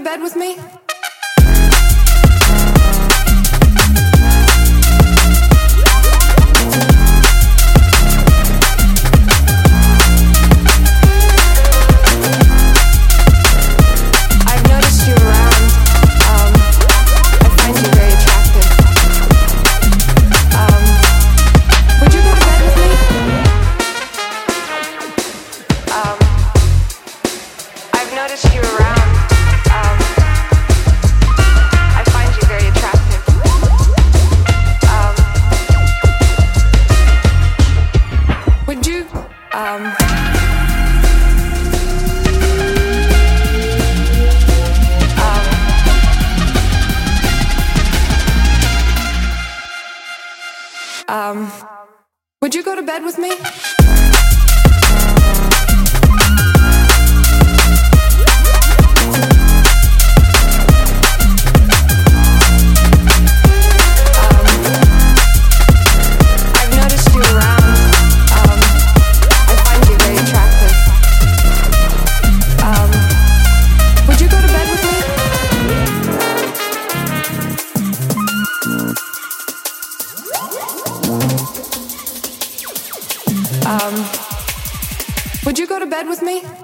bed with me? I've noticed you around. I find you very attractive. Would you go to bed with me? I've noticed you around. I find you very attractive. Would you, would you go to bed with me? I've noticed you around. I find you very attractive. Would you go to bed with me? Would you go to bed with me?